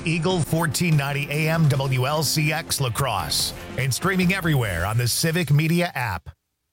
Eagle 1490 AM WLCX La Crosse and streaming everywhere on the Civic Media app.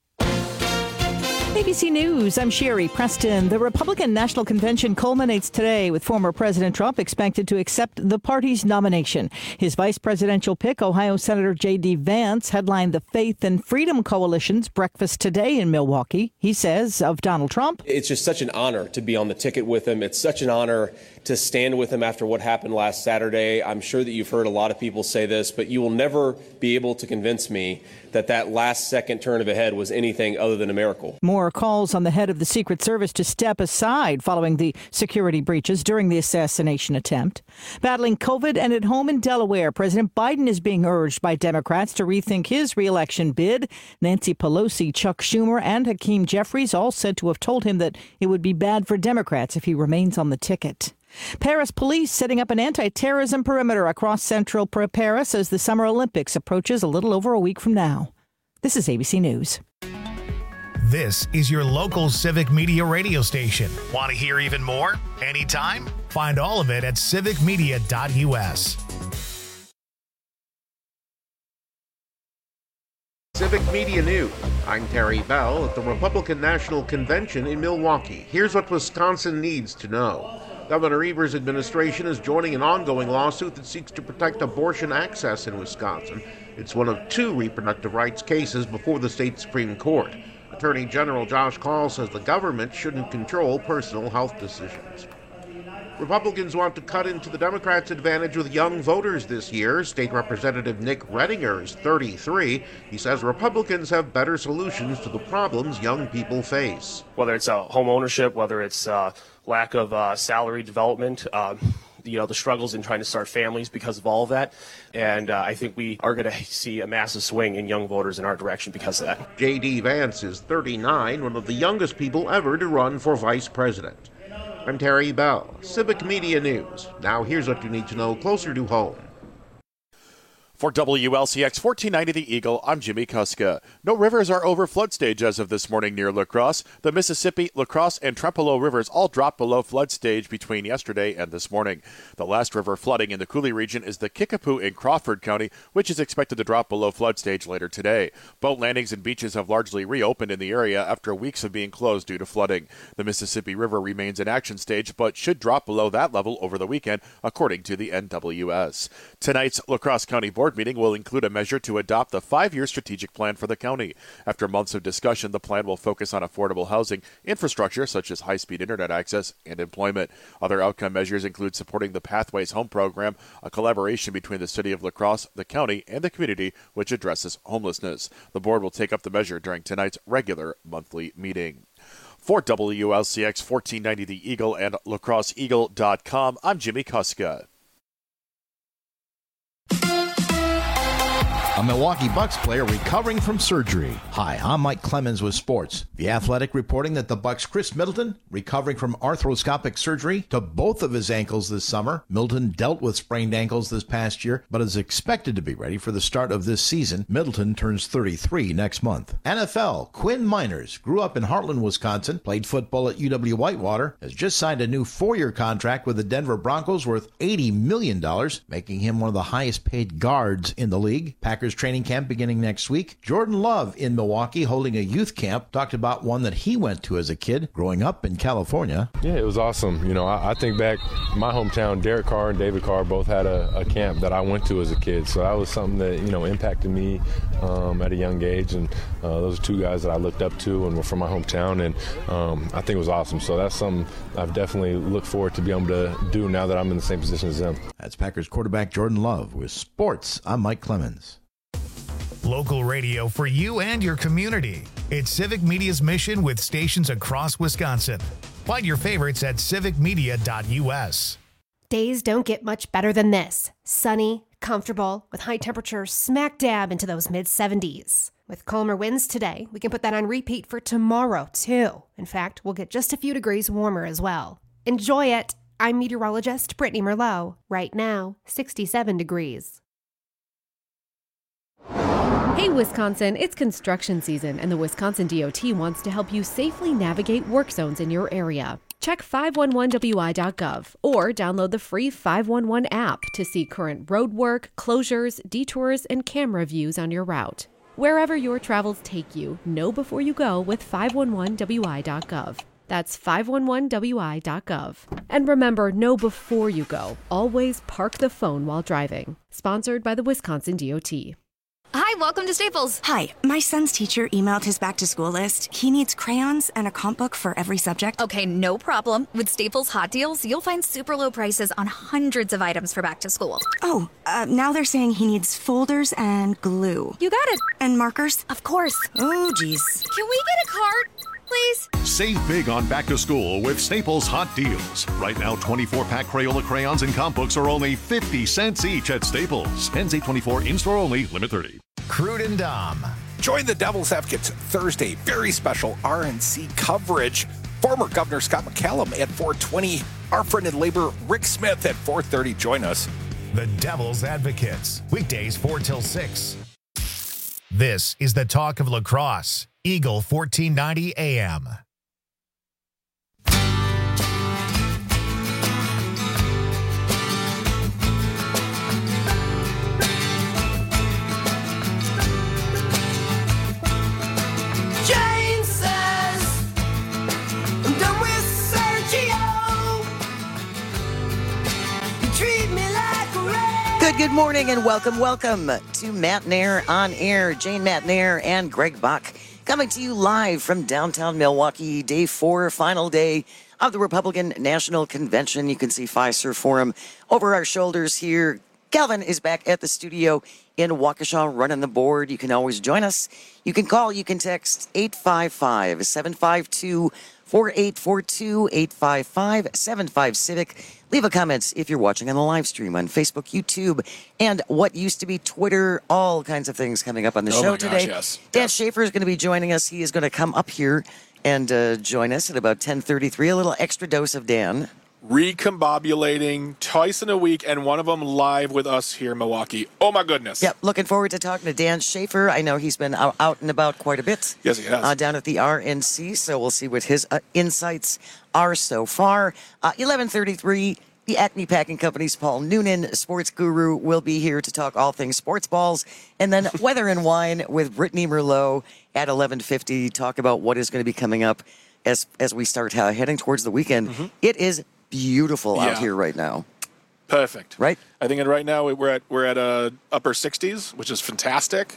ABC News, I'm Sherry Preston. The Republican National Convention culminates today with former President Trump expected to accept the party's nomination. His vice presidential pick, Ohio Senator J.D. Vance, headlined the Faith and Freedom Coalition's breakfast today in Milwaukee. He says of Donald Trump, "It's just such an honor to be on the ticket with him. It's such an honor to stand with him after what happened last Saturday. I'm sure that you've heard a lot of people say this, but you will never be able to convince me that that last second turn of a head was anything other than a miracle." More calls on the head of the Secret Service to step aside following the security breaches during the assassination attempt. Battling COVID and at home in Delaware, President Biden is being urged by Democrats to rethink his re-election bid. Nancy Pelosi, Chuck Schumer, and Hakeem Jeffries all said to have told him that it would be bad for Democrats if he remains on the ticket. Paris police setting up an anti-terrorism perimeter across central Paris as the Summer Olympics approaches a little over a week from now. This is ABC News. This is your local Civic Media radio station. Want to hear even more? Anytime? Find all of it at civicmedia.us. Civic Media News. I'm Terry Bell at the Republican National Convention in Milwaukee. Here's what Wisconsin needs to know. Governor Evers' administration is joining an ongoing lawsuit that seeks to protect abortion access in Wisconsin. It's one of two reproductive rights cases before the state Supreme Court. Attorney General Josh Kaul says the government shouldn't control personal health decisions. Republicans want to cut into the Democrats' advantage with young voters this year. State Representative Nick Redinger is 33. He says Republicans have better solutions to the problems young people face. Whether it's home ownership, whether it's lack of salary development, the struggles in trying to start families because of all of that. And I think we are going to see a massive swing in young voters in our direction because of that. J.D. Vance is 39, one of the youngest people ever to run for vice president. I'm Terry Bell, Civic Media News. Now here's what you need to know closer to home. For WLCX 1490 The Eagle, I'm Jimmy Kuska. No rivers are over flood stage as of this morning near La Crosse. The Mississippi, La Crosse, and Trempealeau rivers all dropped below flood stage between yesterday and this morning. The last river flooding in the Coulee region is the Kickapoo in Crawford County, which is expected to drop below flood stage later today. Boat landings and beaches have largely reopened in the area after weeks of being closed due to flooding. The Mississippi River remains in action stage, but should drop below that level over the weekend, according to the NWS. Tonight's La Crosse County Board meeting will include a measure to adopt the 5-year strategic plan for the county. After months of discussion, the plan will focus on affordable housing, infrastructure such as high-speed internet access, and employment. Other outcome measures include supporting the Pathways Home Program, a collaboration between the city of La Crosse, the county, and the community, which addresses homelessness. The board will take up the measure during tonight's regular monthly meeting. For WLCX 1490 The Eagle and lacrosseeagle.com, I'm Jimmy Kuska. A Milwaukee Bucks player recovering from surgery. Hi, I'm Mike Clemens with sports. The Athletic reporting that the Bucks' Chris Middleton recovering from arthroscopic surgery to both of his ankles this summer. Middleton dealt with sprained ankles this past year, but is expected to be ready for the start of this season. Middleton turns 33 next month. NFL, Quinn Miners grew up in Heartland, Wisconsin, played football at UW-Whitewater, has just signed a new 4-year contract with the Denver Broncos worth $80 million, making him one of the highest paid guards in the league. Packers training camp beginning next week. Jordan Love in Milwaukee holding a youth camp talked about one that he went to as a kid growing up in California. Yeah, it was awesome. I think back my hometown, Derek Carr and David Carr both had a camp that I went to as a kid. So that was something that, impacted me at a young age. And those are two guys that I looked up to and were from my hometown. And I think it was awesome. So that's something I've definitely looked forward to be able to do now that I'm in the same position as them. That's Packers quarterback Jordan Love with sports. I'm Mike Clemens. Local radio for you and your community. It's Civic Media's mission with stations across Wisconsin. Find your favorites at civicmedia.us. Days don't get much better than this. Sunny, comfortable, with high temperatures smack dab into those mid-70s. With calmer winds today, we can put that on repeat for tomorrow, too. In fact, we'll get just a few degrees warmer as well. Enjoy it. I'm meteorologist Brittany Merlot. Right now, 67 degrees. Hey Wisconsin, it's construction season and the Wisconsin DOT wants to help you safely navigate work zones in your area. Check 511wi.gov or download the free 511 app to see current roadwork, closures, detours, and camera views on your route. Wherever your travels take you, know before you go with 511wi.gov. That's 511wi.gov. And remember, know before you go. Always park the phone while driving. Sponsored by the Wisconsin DOT. Hi, welcome to Staples. Hi, my son's teacher emailed his back-to-school list. He needs crayons and a comp book for every subject. Okay, no problem. With Staples Hot Deals, you'll find super low prices on hundreds of items for back to school. Oh, now they're saying he needs folders and glue. You got it. And markers? Of course. Oh, geez. Can we get a cart, please? Save big on back to school with Staples Hot Deals. Right now, 24-pack Crayola crayons and comp books are only 50 cents each at Staples. Ends 8/24, in-store only, limit 30. Crude and Dom. Join the Devil's Advocates Thursday. Very special RNC coverage. Former Governor Scott McCallum at 4:20. Our friend in labor, Rick Smith, at 4:30. Join us. The Devil's Advocates. Weekdays 4 till 6. This is the talk of La Crosse. Eagle 1490 AM. Jane says, I'm done with Sergio. You treat me like a rat. Good morning and welcome to Matt Nair on Air. Jane Matt Nair and Greg Bach coming to you live from downtown Milwaukee, day 4, final day of the Republican National Convention. You can see Fiserv Forum over our shoulders here. Calvin is back at the studio in Waukesha running the board. You can always join us. You can call, you can text 855-752-4842, 855-75-CIVIC. Leave a comment if you're watching on the live stream on Facebook, YouTube, and what used to be Twitter. All kinds of things coming up on the show today. Yes. Dan Schaefer is going to be joining us. He is going to come up here and join us at about 10:33. A little extra dose of Dan. Recombobulating twice in a week, and one of them live with us here in Milwaukee. Oh, my goodness. Yep, looking forward to talking to Dan Schaefer. I know he's been out and about quite a bit. Yes, he has. Down at the RNC, so we'll see what his insights are so far. 11:33, the Acme Packing Company's Paul Noonan, sports guru, will be here to talk all things sports balls. And then Weather and Wine with Brittany Merlot at 11:50, talk about what is going to be coming up as we start heading towards the weekend. Mm-hmm. It is beautiful out here right now. Perfect. Right? I think right now we're at upper 60s, which is fantastic.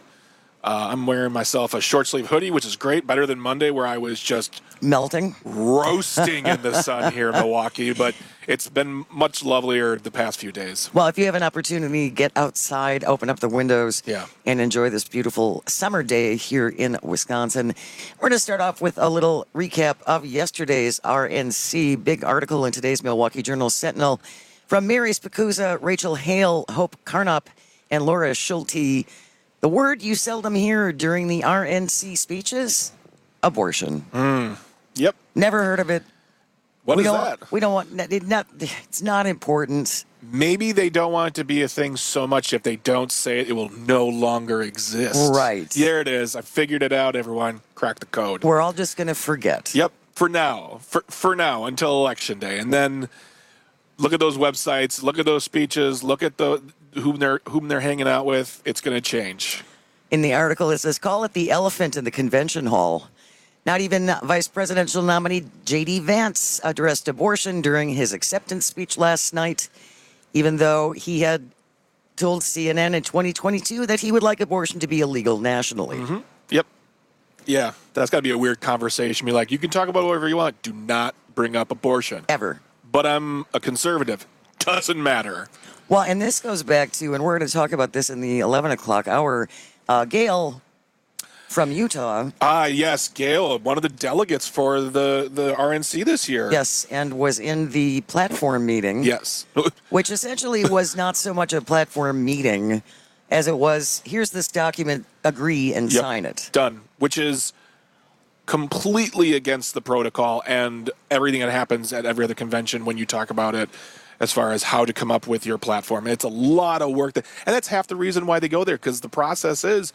I'm wearing myself a short sleeve hoodie, which is great, better than Monday where I was just melting, roasting in the sun here in Milwaukee. But it's been much lovelier the past few days. Well, if you have an opportunity, get outside, open up the windows, and enjoy this beautiful summer day here in Wisconsin. We're going to start off with a little recap of yesterday's RNC. Big article in today's Milwaukee Journal Sentinel from Mary Spikuza, Rachel Hale, Hope Carnop, and Laura Schulte. The word you seldom hear during the RNC speeches, abortion. Yep. Never heard of it. What is that? We don't want it's not important. Maybe they don't want it to be a thing so much if they don't say it, it will no longer exist. Right. There it is. I figured it out, everyone. Crack the code. We're all just going to forget. Yep. For now. For now, until Election Day. And then look at those websites, look at those speeches, look at whom they're hanging out with. It's going to change. In the article, it says, call it the elephant in the convention hall. Not even vice presidential nominee J.D. Vance addressed abortion during his acceptance speech last night, even though he had told CNN in 2022 that he would like abortion to be illegal nationally. Mm-hmm. Yep. Yeah, that's got to be a weird conversation. Be like, you can talk about whatever you want. Do not bring up abortion. Ever. But I'm a conservative. Doesn't matter. Well, and this goes back to, and we're going to talk about this in the 11 o'clock hour, Gail from Utah. Yes, Gail, one of the delegates for the RNC this year. Yes, and was in the platform meeting. Yes. Which essentially was not so much a platform meeting as it was, here's this document, agree and sign it. Done. Which is completely against the protocol and everything that happens at every other convention when you talk about it as far as how to come up with your platform. It's a lot of work. And that's half the reason why they go there, because the process is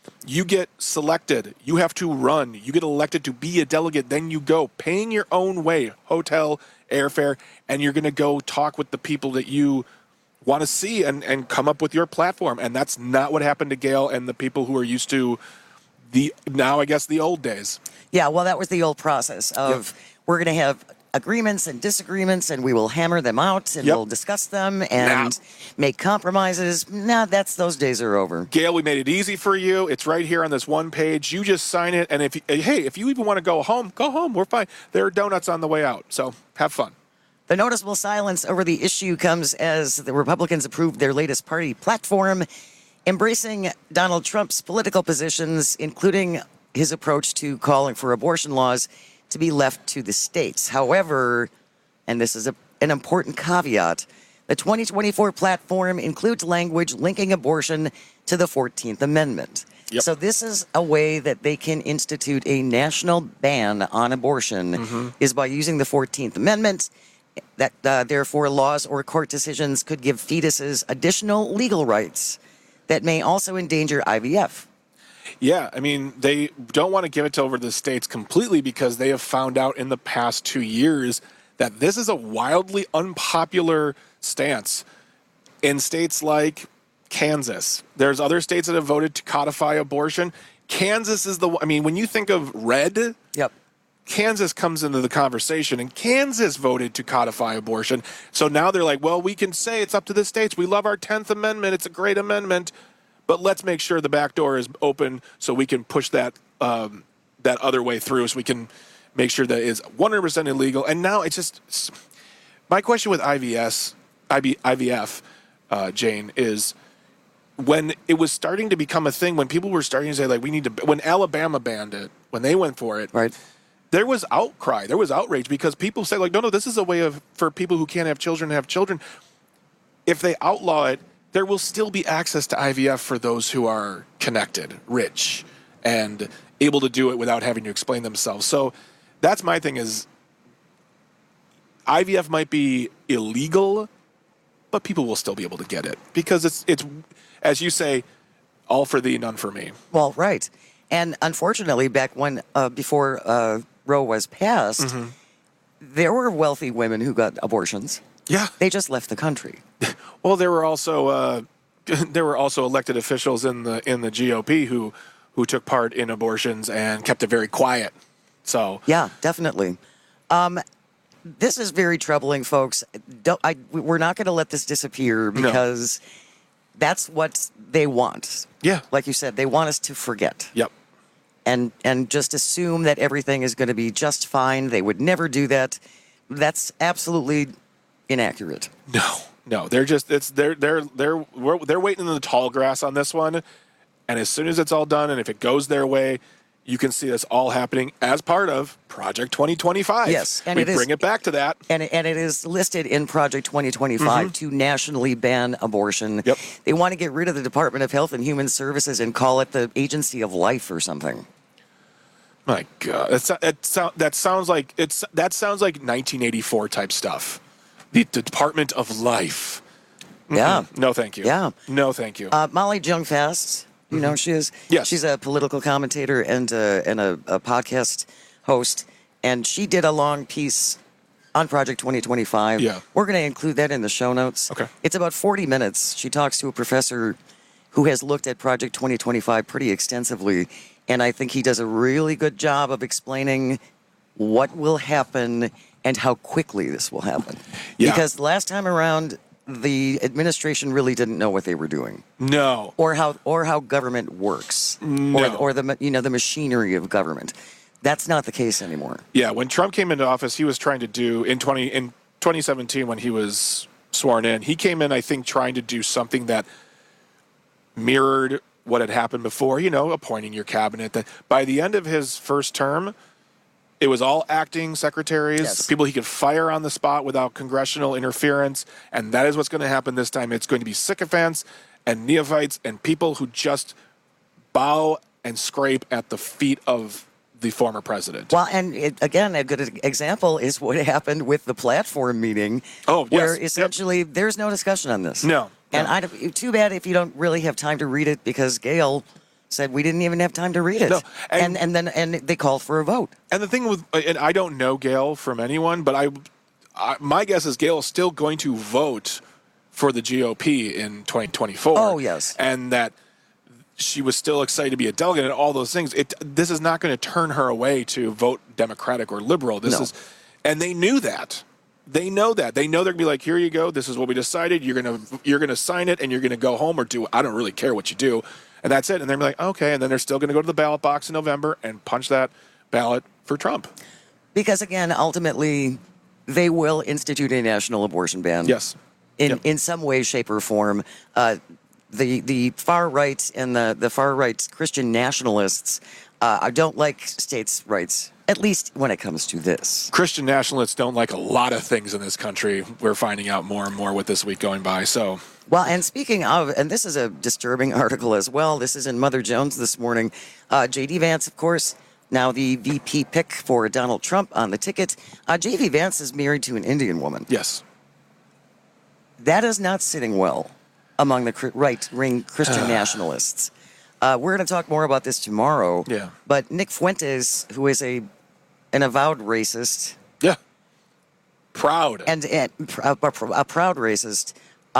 You get selected. You have to run. You get elected to be a delegate. Then you go paying your own way, hotel, airfare, and you're going to go talk with the people that you want to see and come up with your platform. And that's not what happened to Gail and the people who are used to the old days. Yeah, well, that was the old process of we're going to have agreements and disagreements, and we will hammer them out, and we'll discuss them and make compromises. Nah, those days are over. Gail, we made it easy for you. It's right here on this one page. You just sign it, and if you even want to go home, go home. We're fine. There are donuts on the way out, so have fun. The noticeable silence over the issue comes as the Republicans approved their latest party platform, embracing Donald Trump's political positions, including his approach to calling for abortion laws to be left to the states. However, and this is an important caveat, the 2024 platform includes language linking abortion to the 14th Amendment. So this is a way that they can institute a national ban on abortion is by using the 14th Amendment. That therefore laws or court decisions could give fetuses additional legal rights that may also endanger IVF. Yeah, I mean, they don't want to give it over to the states completely because they have found out in the past 2 years that this is a wildly unpopular stance in states like Kansas. There's other states that have voted to codify abortion. Kansas is when you think of red, Kansas comes into the conversation, and Kansas voted to codify abortion. So now they're like, well, we can say it's up to the states. We love our 10th Amendment. It's a great amendment. But let's make sure the back door is open so we can push that other way through, so we can make sure that it's 100% illegal. And now it's my question with IVF, Jane, is when it was starting to become a thing, when people were starting to say, like, when Alabama banned it, when they went for it, there was outcry, there was outrage, because people say, like, no, this is a way for people who can't have children to have children. If they outlaw it, there will still be access to IVF for those who are connected, rich, and able to do it without having to explain themselves. So that's my thing is IVF might be illegal, but people will still be able to get it because it's as you say, all for thee, none for me. Well, right. And unfortunately, back when before Roe was passed, there were wealthy women who got abortions. Yeah. They just left the country. Well, there were also elected officials in the GOP who took part in abortions and kept it very quiet. So yeah, definitely. This is very troubling, folks. We're not going to let this disappear because that's what they want. Yeah, like you said, they want us to forget. Yep. And just assume that everything is going to be just fine. They would never do that. That's absolutely inaccurate. No, they're waiting in the tall grass on this one, and as soon as it's all done, and if it goes their way, you can see this all happening as part of Project 2025. Yes, and we bring it back to that, and it is listed in Project 2025 to nationally ban abortion. Yep. They want to get rid of the Department of Health and Human Services and call it the Agency of Life or something. My God, that sounds like 1984 type stuff. The Department of Life. Yeah. No, thank you. Yeah. No, thank you. Molly Jong-Fast, you know she is. Yes. She's a political commentator and a podcast host, and she did a long piece on Project 2025. Yeah. We're going to include that in the show notes. Okay. It's about 40 minutes. She talks to a professor who has looked at Project 2025 pretty extensively, and I think he does a really good job of explaining what will happen and how quickly this will happen. Yeah. Because last time around, the administration really didn't know what they were doing. No. Or how government works. No. Or the the machinery of government. That's not the case anymore. Yeah, when Trump came into office, he was trying to do in 2017 when he was sworn in, he came in, I think, trying to do something that mirrored what had happened before, appointing your cabinet. That by the end of his first term, it was all acting secretaries, people he could fire on the spot without congressional interference, and that is what's going to happen this time. It's going to be sycophants and neophytes and people who just bow and scrape at the feet of the former president. Well, and again, a good example is what happened with the platform meeting. Oh, yes. Where essentially there's no discussion on this. No. And too bad if you don't really have time to read it because Gail said we didn't even have time to read it. No, and then they called for a vote. And the thing with, and I don't know Gail from anyone, but my guess is Gail is still going to vote for the GOP in 2024. Oh, yes. And that she was still excited to be a delegate and all those things. This is not going to turn her away to vote Democratic or liberal. And they knew that. They know that. They know they're going to be like, here you go. This is what we decided. You're going to sign it and you're going to go home or do, I don't really care what you do. And that's it. And they're like, okay. And then they're still going to go to the ballot box in November and punch that ballot for Trump. Because again, ultimately, they will institute a national abortion ban. Yes. In some way, shape, or form. The far right and the far right Christian nationalists don't like states' rights, at least when it comes to this. Christian nationalists don't like a lot of things in this country. We're finding out more and more with this week going by. So, well, and speaking of, and this is a disturbing article as well. This is in Mother Jones this morning. J.D. Vance, of course, now the VP pick for Donald Trump on the ticket. J.D. Vance is married to an Indian woman. Yes. That is not sitting well among the right-wing Christian nationalists. We're going to talk more about this tomorrow. Yeah. But Nick Fuentes, who is an avowed racist. Yeah. Proud. And a proud racist,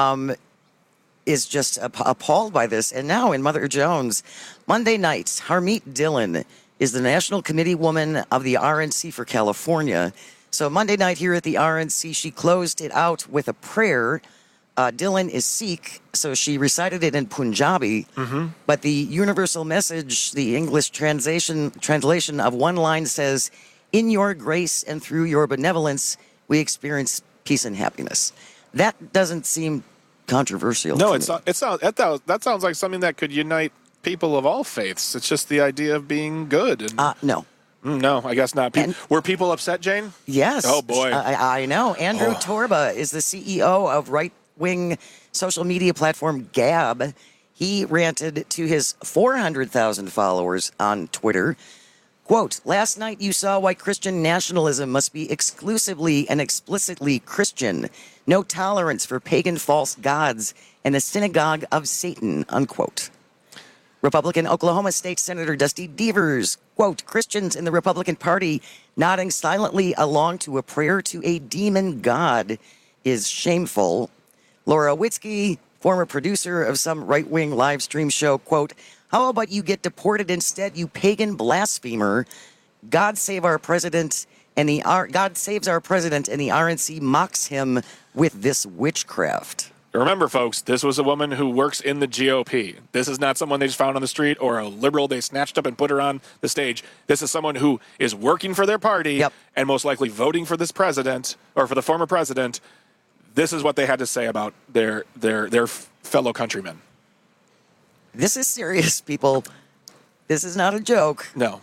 is just appalled by this. And now in Mother Jones, Monday night, Harmeet Dillon is the national committee woman of the RNC for California. So Monday night here at the RNC, she closed it out with a prayer. Dillon is Sikh, so she recited it in Punjabi. Mm-hmm. But the universal message, the English translation of one line says, "In your grace and through your benevolence, we experience peace and happiness." That doesn't seem controversial. No, that sounds like something that could unite people of all faiths. It's just the idea of being good. And no. No, I guess not. Were people upset, Jane? Yes. Oh, boy. I know. Andrew Torba is the CEO of right-wing social media platform Gab. He ranted to his 400,000 followers on Twitter, quote, "Last night you saw why Christian nationalism must be exclusively and explicitly Christian. No tolerance for pagan false gods and a synagogue of Satan," unquote. Republican Oklahoma State Senator Dusty Devers, quote, "Christians in the Republican Party nodding silently along to a prayer to a demon god is shameful." Laura Witzke, former producer of some right-wing live stream show, quote, "How about you get deported instead, you pagan blasphemer? God save our president, and God saves our president, and the RNC mocks him with this witchcraft." Remember, folks, this was a woman who works in the GOP. This is not someone they just found on the street or a liberal they snatched up and put her on the stage. This is someone who is working for their party and most likely voting for this president or for the former president. This is what they had to say about their fellow countrymen. This is serious, people. This is not a joke. No.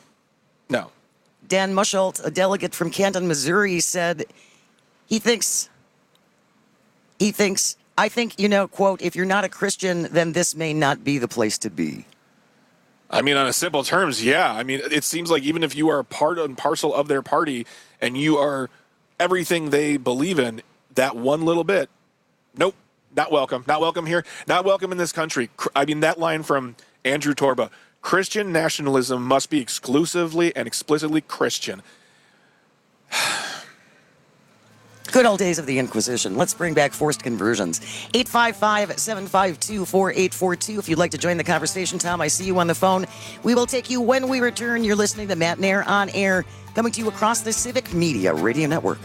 Dan Muschelt, a delegate from Canton, Missouri, said I think, quote, "if you're not a Christian, then this may not be the place to be." I mean, on a simple terms, yeah. I mean, it seems like even if you are a part and parcel of their party and you are everything they believe in, that one little bit, nope, not welcome. Not welcome here. Not welcome in this country. I mean, that line from Andrew Torba, Christian nationalism must be exclusively and explicitly Christian. Good old days of the Inquisition. Let's bring back forced conversions. 855-752-4842. If you'd like to join the conversation, Tom, I see you on the phone. We will take you when we return. You're listening to Matt Nair on Air, coming to you across the Civic Media Radio Network.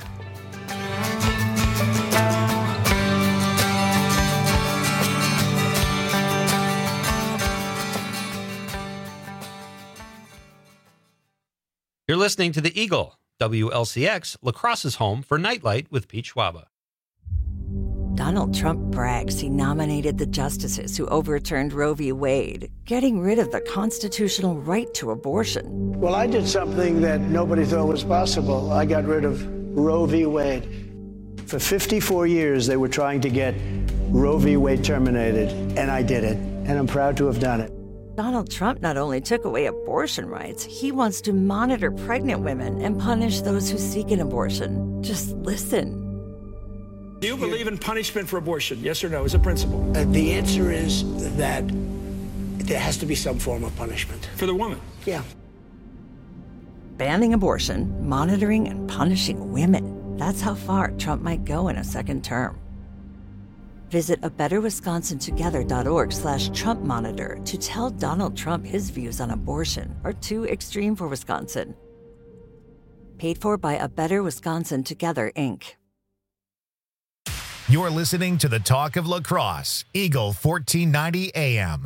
You're listening to The Eagle, WLCX, La Crosse's home for Nightlight with Pete Schwaba. Donald Trump brags he nominated the justices who overturned Roe v. Wade, getting rid of the constitutional right to abortion. Well, I did something that nobody thought was possible. I got rid of Roe v. Wade. For 54 years, they were trying to get Roe v. Wade terminated, and I did it, and I'm proud to have done it. Donald Trump not only took away abortion rights, he wants to monitor pregnant women and punish those who seek an abortion. Just listen. Do you believe in punishment for abortion? Yes or no, as a principle? The answer is that there has to be some form of punishment. For the woman? Yeah. Banning abortion, monitoring, and punishing women. That's how far Trump might go in a second term. Visit abetterwisconsintogether.org/Trump Monitor to tell Donald Trump his views on abortion are too extreme for Wisconsin. Paid for by A Better Wisconsin Together, Inc. You're listening to the Talk of La Crosse, Eagle 1490 AM.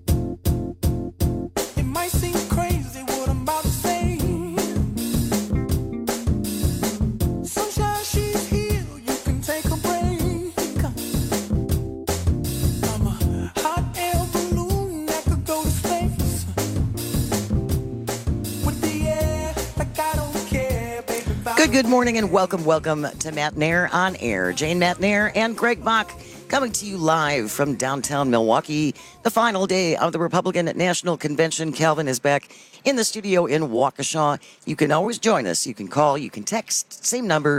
It might seem crazy what I'm about to say. Sunshine, she's here, you can take a break. I'm a hot air balloon that could go to space. With the air, like I don't care, baby. Good morning and welcome to Matt Nair on Air. Jane Matt Nair and Greg Bach coming to you live from downtown Milwaukee. The final day of the Republican National Convention. Calvin is back in the studio in Waukesha. You can always join us. You can call, you can text, same number,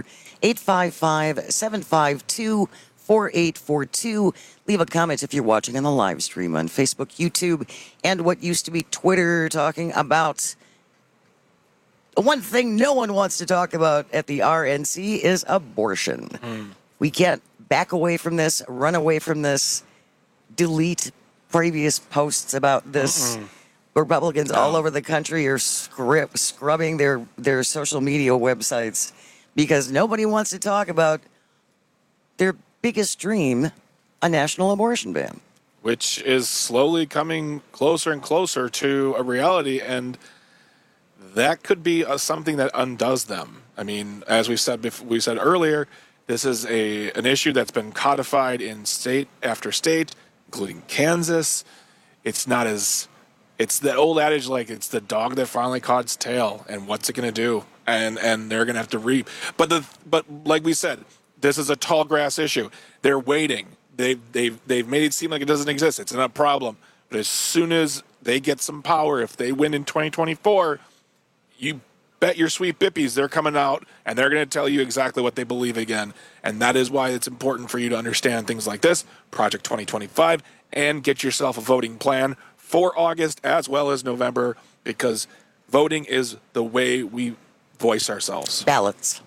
855-752-4842. Leave a comment if you're watching on the live stream on Facebook, YouTube, and what used to be Twitter, talking about one thing no one wants to talk about at the RNC is abortion. We can't back away from this, run away from this, delete previous posts about this. Republicans all over the country are scrubbing their social media websites because nobody wants to talk about their biggest dream, a national abortion ban. Which is slowly coming closer and closer to a reality, and that could be something that undoes them. I mean, as we said earlier, this is an issue that's been codified in state after state, including Kansas. It's the old adage, like, it's the dog that finally caught its tail, and what's it going to do? And they're going to have to reap. But like we said, this is a tall grass issue. They're waiting. They've made it seem like it doesn't exist. It's not a problem. But as soon as they get some power, if they win in 2024, you bet your sweet bippies they're coming out and they're going to tell you exactly what they believe again. And that is why it's important for you to understand things like this, Project 2025, and get yourself a voting plan for August as well as November, because voting is the way we voice ourselves. Ballots.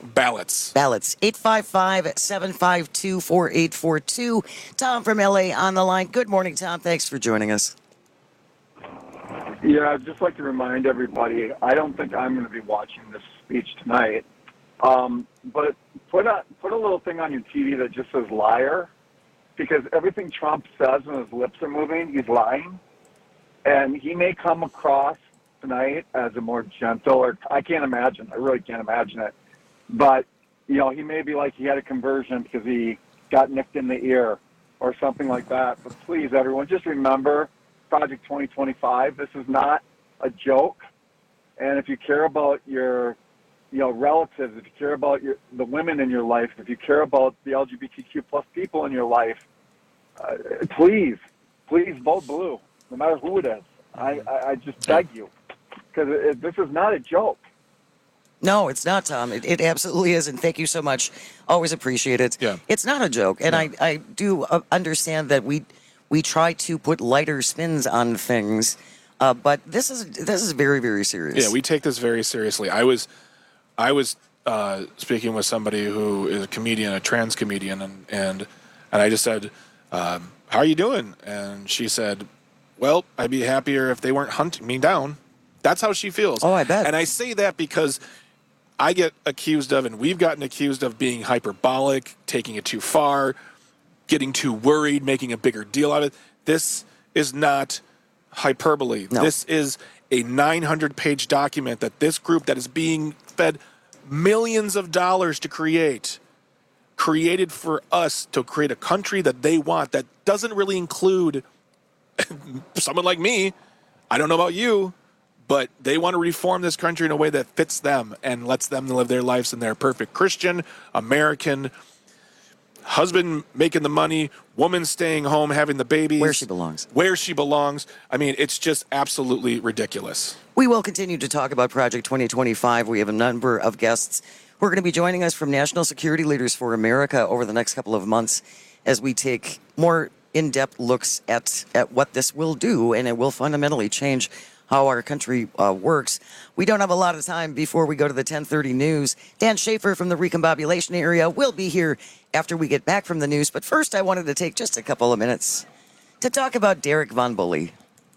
855-752-4842. Tom from LA on the line. Good morning, Tom. Thanks for joining us. Yeah, I'd just like to remind everybody, I don't think I'm going to be watching this speech tonight, but put a little thing on your TV that just says liar, because everything Trump says when his lips are moving, he's lying, and he may come across tonight as a more gentle, or I really can't imagine it, but, he may be like he had a conversion because he got nicked in the ear or something like that. But please, everyone, just remember Project 2025. This is not a joke. And if you care about your, relatives, if you care about the women in your life, if you care about the LGBTQ plus people in your life, please vote blue, no matter who it is. I just beg you, because this is not a joke. No, it's not, Tom. It absolutely is, and thank you so much. Always appreciate it. Yeah. It's not a joke, and I do understand that we try to put lighter spins on things, but this is very, very serious. Yeah, we take this very seriously. I was speaking with somebody who is a comedian, a trans comedian, and I just said, "How are you doing?" And she said, "Well, I'd be happier if they weren't hunting me down." That's how she feels. Oh, I bet. And I say that because I get accused of, and we've gotten accused of, being hyperbolic, taking it too far, getting too worried, making a bigger deal out of it. This is not hyperbole. No. This is a 900-page document that this group that is being fed millions of dollars to created for us to create a country that they want, that doesn't really include someone like me. I don't know about you, but they want to reform this country in a way that fits them and lets them live their lives in their perfect Christian, American, husband making the money, woman staying home, having the babies. Where she belongs. I mean, it's just absolutely ridiculous. We will continue to talk about Project 2025. We have a number of guests who are going to be joining us from National Security Leaders for America over the next couple of months as we take more in-depth looks at what this will do, and it will fundamentally change how our country works. We don't have a lot of time before we go to the 10:30 news. Dan Schaefer from the recombobulation area will be here after we get back from the news. But first, I wanted to take just a couple of minutes to talk about Derek Von Bully.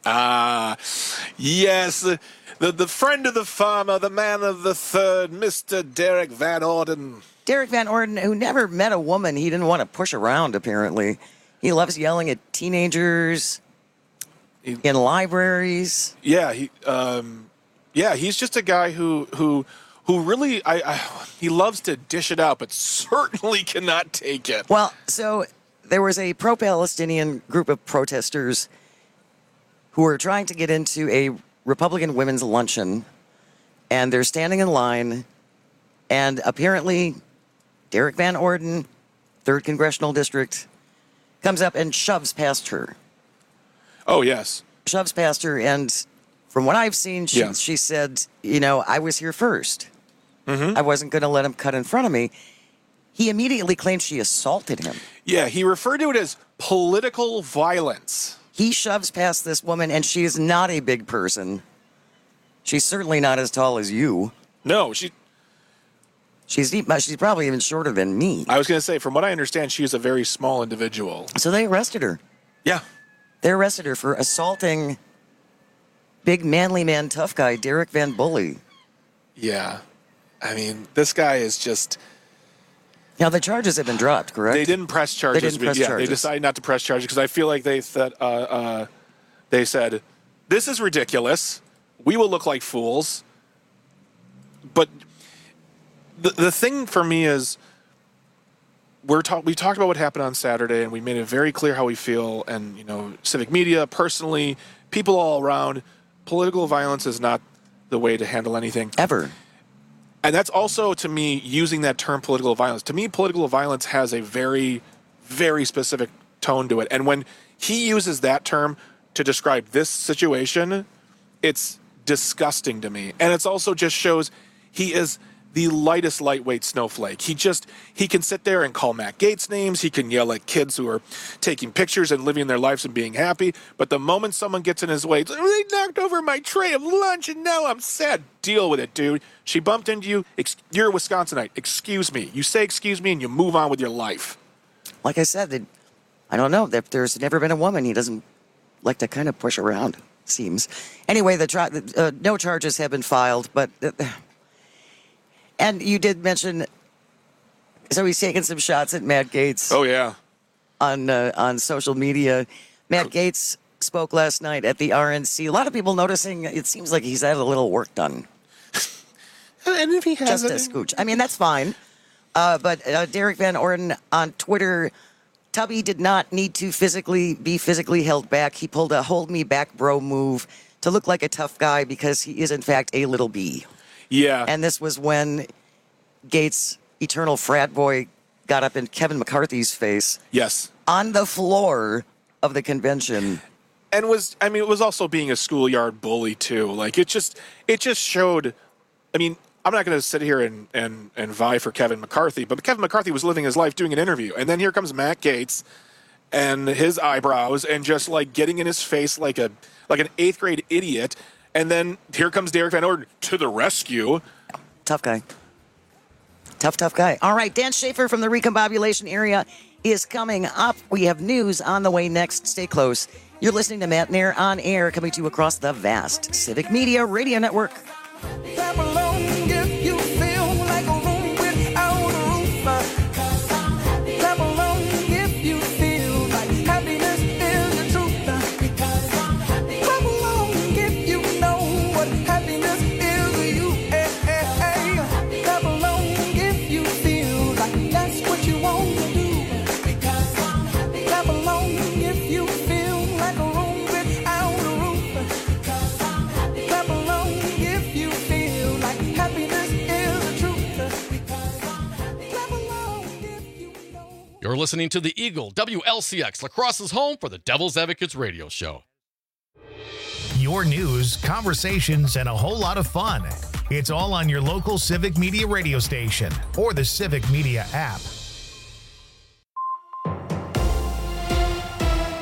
Yes, the friend of the farmer, the man of the third, Mr. Derek Van Orden. Derek Van Orden, who never met a woman he didn't want to push around, apparently. He loves yelling at teenagers in libraries. Yeah, he's just a guy who really he loves to dish it out, but certainly cannot take it. Well, so there was a pro-Palestinian group of protesters who were trying to get into a Republican women's luncheon, and they're standing in line, and apparently Derek Van Orden, 3rd Congressional District, comes up and shoves past her. Oh, yes. Shoves past her, and from what I've seen, she said, I was here first. I wasn't going to let him cut in front of me. He immediately claimed she assaulted him. Yeah, he referred to it as political violence. He shoves past this woman, and she is not a big person. She's certainly not as tall as you. No, she's probably even shorter than me. I was going to say, from what I understand, she is a very small individual. So they arrested her. Yeah. They arrested her for assaulting big manly man tough guy Derek Van Bully. Yeah. I mean, this guy is just... Now, the charges have been dropped, correct? They didn't press charges. Charges. They decided not to press charges because I feel like they said, this is ridiculous. We will look like fools. But the thing for me is we talked about what happened on Saturday, and we made it very clear how we feel. And, civic media, personally, people all around, political violence is not the way to handle anything. Ever. And that's also, to me, using that term political violence. To me, political violence has a very, very specific tone to it. And when he uses that term to describe this situation, it's disgusting to me. And it's also just shows he is the lightest lightweight snowflake. He can sit there and call Matt Gaetz names. He can yell at kids who are taking pictures and living their lives and being happy. But the moment someone gets in his way, they knocked over my tray of lunch and now I'm sad. Deal with it, dude. She bumped into you. You're a Wisconsinite. Excuse me. You say excuse me and you move on with your life. Like I said, I don't know. There's never been a woman he doesn't like to kind of push around, seems. Anyway, no charges have been filed, but... And you did mention, so he's taking some shots at Matt Gaetz. Oh, yeah. On social media. Matt Gaetz spoke last night at the RNC. A lot of people noticing it seems like he's had a little work done. And if he has just a scooch. I mean, that's fine. But Derek Van Orden on Twitter, Tubby did not need to be physically held back. He pulled a hold me back bro move to look like a tough guy because he is, in fact, a little B. Yeah. And this was when Gaetz, eternal frat boy, got up in Kevin McCarthy's face. Yes. On the floor of the convention. And it was also being a schoolyard bully, too. Like, it just showed, I'm not going to sit here and vie for Kevin McCarthy, but Kevin McCarthy was living his life doing an interview. And then here comes Matt Gaetz and his eyebrows and just, like, getting in his face like an 8th grade idiot. And then here comes Derek Van Orden to the rescue. Tough guy. Tough guy. All right, Dan Schaefer from the recombobulation area is coming up. We have news on the way next. Stay close. You're listening to Matt Nair on air, coming to you across the vast Civic Media Radio Network. Clap along if you feel like a room without a roof. Clap along if you feel like happiness is the truth. Clap along if you know what happiness is to you. Clap along if you feel like that's what you want to do. Clap along if you feel like a room without a roof. Clap along if you feel like happiness is the truth. Clap along if you know. You're listening to the Eagle WLCX, Lacrosse's home for the Devil's Advocates radio show. Your news, conversations, and a whole lot of fun. It's all on your local Civic Media radio station or the Civic Media app.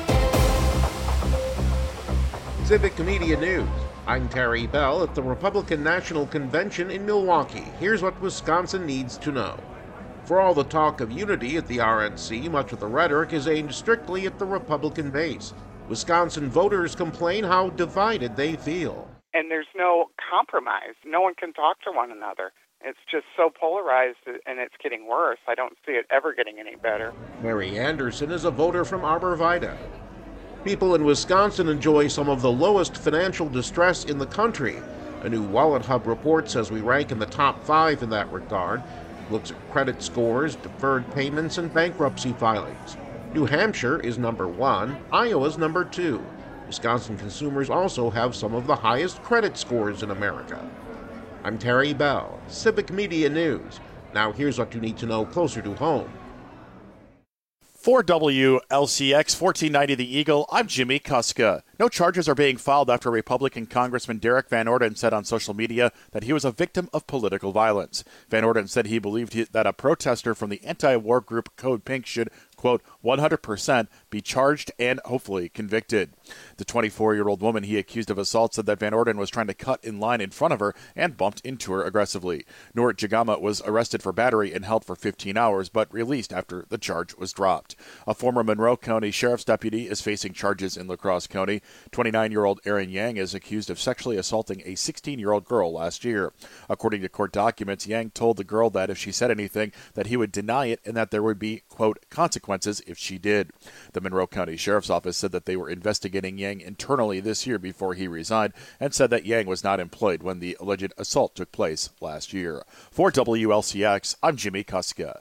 Civic Media News. I'm Terry Bell at the Republican National Convention in Milwaukee. Here's what Wisconsin needs to know. For all the talk of unity at the RNC, much of the rhetoric is aimed strictly at the Republican base. Wisconsin voters complain how divided they feel. And there's no compromise. No one can talk to one another. It's just so polarized, and it's getting worse. I don't see it ever getting any better. Mary Anderson is a voter from Arborvita. People in Wisconsin enjoy some of the lowest financial distress in the country. A new Wallet Hub report says we rank in the top 5 in that regard. It looks at credit scores, deferred payments, and bankruptcy filings. New Hampshire is number 1, Iowa's number 2. Wisconsin consumers also have some of the highest credit scores in America. I'm Terry Bell, Civic Media News. Now here's what you need to know closer to home. For WLCX 1490 The Eagle, I'm Jimmy Kuska. No charges are being filed after Republican Congressman Derek Van Orden said on social media that he was a victim of political violence. Van Orden said he believed that a protester from the anti-war group Code Pink should, quote, 100% be charged and hopefully convicted. The 24-year-old woman he accused of assault said that Van Orden was trying to cut in line in front of her and bumped into her aggressively. Noor Jagama was arrested for battery and held for 15 hours, but released after the charge was dropped. A former Monroe County Sheriff's deputy is facing charges in La Crosse County. 29-year-old Aaron Yang is accused of sexually assaulting a 16-year-old girl last year. According to court documents, Yang told the girl that if she said anything, that he would deny it and that there would be, quote, consequences if she did. The Monroe County Sheriff's Office said that they were investigating Yang internally this year before he resigned and said that Yang was not employed when the alleged assault took place last year. For WLCX, I'm Jimmy Kuska.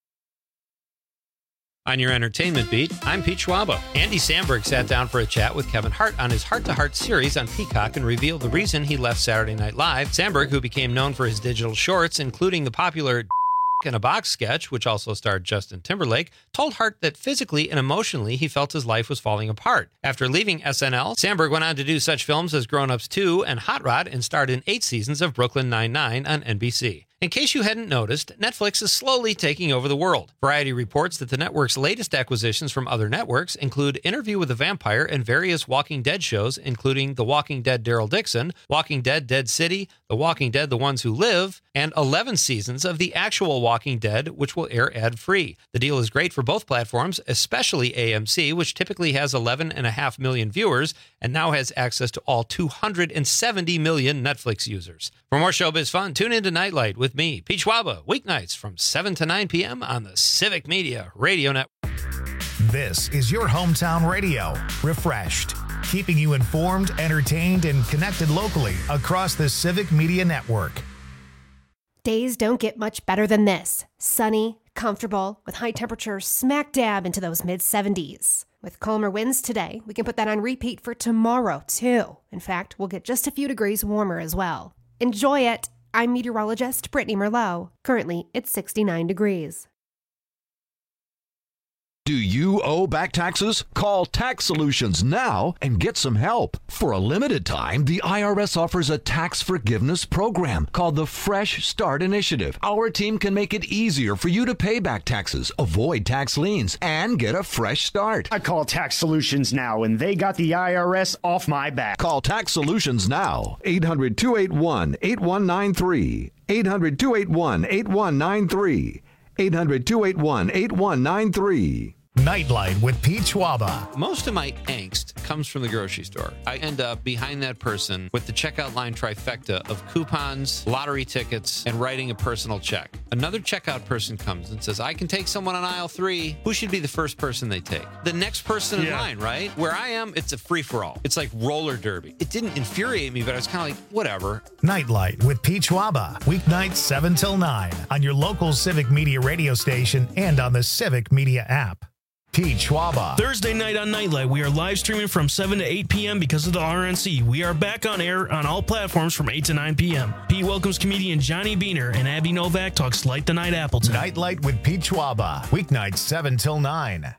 On your entertainment beat, I'm Pete Schwaba. Andy Samberg sat down for a chat with Kevin Hart on his Heart to Heart series on Peacock and revealed the reason he left Saturday Night Live. Samberg, who became known for his digital shorts, including the popular in a Box sketch, which also starred Justin Timberlake, told Hart that physically and emotionally he felt his life was falling apart. After leaving SNL, Samberg went on to do such films as Grown Ups 2 and Hot Rod and starred in 8 seasons of Brooklyn Nine-Nine on NBC. In case you hadn't noticed, Netflix is slowly taking over the world. Variety reports that the network's latest acquisitions from other networks include Interview with the Vampire and various Walking Dead shows, including The Walking Dead Daryl Dixon, Walking Dead Dead City, The Walking Dead The Ones Who Live, and 11 seasons of the actual Walking Dead, which will air ad-free. The deal is great for both platforms, especially AMC, which typically has 11.5 million viewers and now has access to all 270 million Netflix users. For more showbiz fun, tune into Nightlight with me, Pete Schwaba, weeknights from 7 to 9 p.m. on the Civic Media Radio Network. This is your hometown radio, refreshed, keeping you informed, entertained, and connected locally across the Civic Media Network. Days don't get much better than this. Sunny, comfortable, with high temperatures smack dab into those mid-70s. With calmer winds today, we can put that on repeat for tomorrow, too. In fact, we'll get just a few degrees warmer as well. Enjoy it. I'm meteorologist Brittany Merlot. Currently, it's 69 degrees. Do you owe back taxes? Call Tax Solutions now and get some help. For a limited time, the IRS offers a tax forgiveness program called the Fresh Start Initiative. Our team can make it easier for you to pay back taxes, avoid tax liens, and get a fresh start. I call Tax Solutions now, and they got the IRS off my back. Call Tax Solutions now. 800-281-8193. 800-281-8193. 800-281-8193. Nightlight with Pete Schwaba. Most of my angst comes from the grocery store. I end up behind that person with the checkout line trifecta of coupons, lottery tickets, and writing a personal check. Another checkout person comes and says, I can take someone on aisle 3. Who should be the first person they take? The next person in line, right? Where I am, it's a free-for-all. It's like roller derby. It didn't infuriate me, but I was kind of like, whatever. Nightlight with Pete Schwaba. Weeknights 7 till 9 on your local Civic Media radio station and on the Civic Media app. Pete Schwaba. Thursday night on Nightlight, we are live streaming from 7 to 8 p.m. because of the RNC. We are back on air on all platforms from 8 to 9 p.m. Pete welcomes comedian Johnny Beaner, and Abby Novak talks Light the Night Appleton. Nightlight with Pete Schwaba. Weeknights 7 till 9.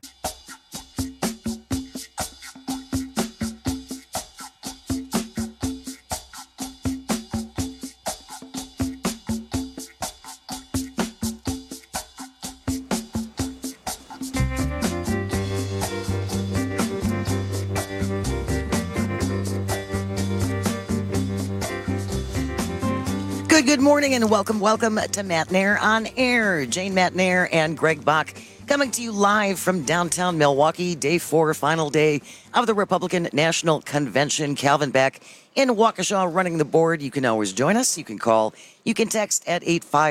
Good morning and welcome to Matt Nair on Air. Jane Matt Nair and Greg Bach coming to you live from downtown Milwaukee, day 4, final day of the Republican National Convention. Calvin Beck in Waukesha running the board. You can always join us. You can call. You can text at